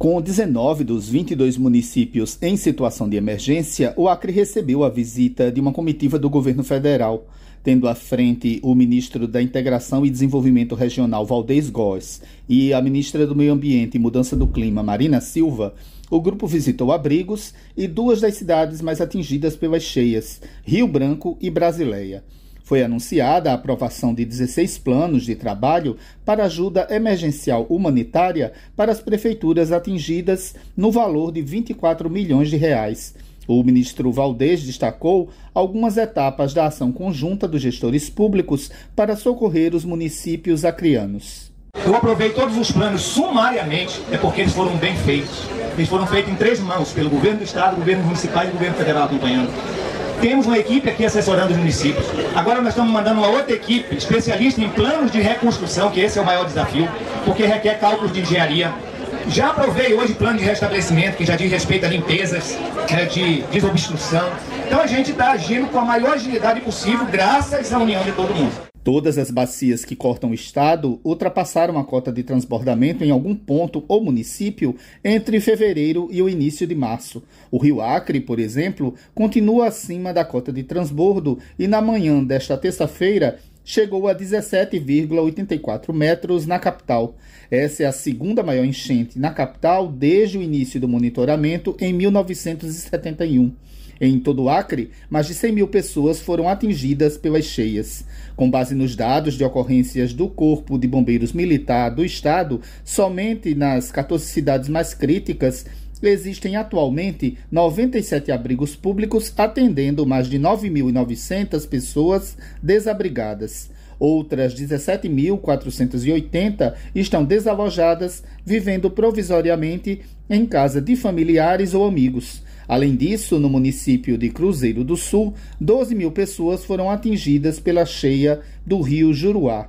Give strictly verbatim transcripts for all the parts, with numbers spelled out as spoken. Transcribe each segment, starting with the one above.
Com dezenove dos vinte e dois municípios em situação de emergência, o Acre recebeu a visita de uma comitiva do governo federal, tendo à frente o ministro da Integração e Desenvolvimento Regional, Valdez Góes, e a ministra do Meio Ambiente e Mudança do Clima, Marina Silva. O grupo visitou abrigos e duas das cidades mais atingidas pelas cheias, Rio Branco e Brasileia. Foi anunciada a aprovação de dezesseis planos de trabalho para ajuda emergencial humanitária para as prefeituras atingidas no valor de vinte e quatro milhões de reais. O ministro Valdez destacou algumas etapas da ação conjunta dos gestores públicos para socorrer os municípios acreanos. Eu aprovei todos os planos sumariamente, é porque eles foram bem feitos. Eles foram feitos em três mãos, pelo governo do estado, governo municipal e governo federal acompanhando. Temos uma equipe aqui assessorando os municípios. Agora nós estamos mandando uma outra equipe especialista em planos de reconstrução, que esse é o maior desafio, porque requer cálculos de engenharia. Já aprovei hoje plano de restabelecimento, que já diz respeito a limpezas, né, de desobstrução. Então a gente está agindo com a maior agilidade possível, graças à união de todo mundo. Todas as bacias que cortam o estado ultrapassaram a cota de transbordamento em algum ponto ou município entre fevereiro e o início de março. O Rio Acre, por exemplo, continua acima da cota de transbordo e na manhã desta terça-feira chegou a dezessete vírgula oitenta e quatro metros na capital. Essa é a segunda maior enchente na capital desde o início do monitoramento em mil novecentos e setenta e um. Em todo o Acre, mais de cem mil pessoas foram atingidas pelas cheias. Com base nos dados de ocorrências do Corpo de Bombeiros Militar do Estado, somente nas quatorze cidades mais críticas, existem atualmente noventa e sete abrigos públicos atendendo mais de nove mil e novecentas pessoas desabrigadas. Outras dezessete mil quatrocentas e oitenta estão desalojadas, vivendo provisoriamente em casa de familiares ou amigos. Além disso, no município de Cruzeiro do Sul, doze mil pessoas foram atingidas pela cheia do rio Juruá.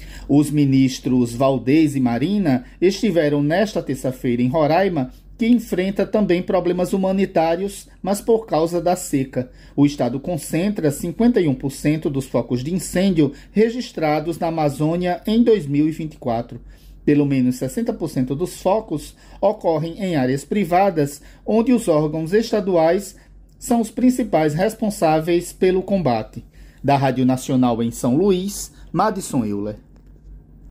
Os ministros Valdez e Marina estiveram nesta terça-feira em Roraima, que enfrenta também problemas humanitários, mas por causa da seca. O estado concentra cinquenta e um por cento dos focos de incêndio registrados na Amazônia em dois mil e vinte e quatro. Pelo menos sessenta por cento dos focos ocorrem em áreas privadas, onde os órgãos estaduais são os principais responsáveis pelo combate. Da Rádio Nacional em São Luís, Madison Euler.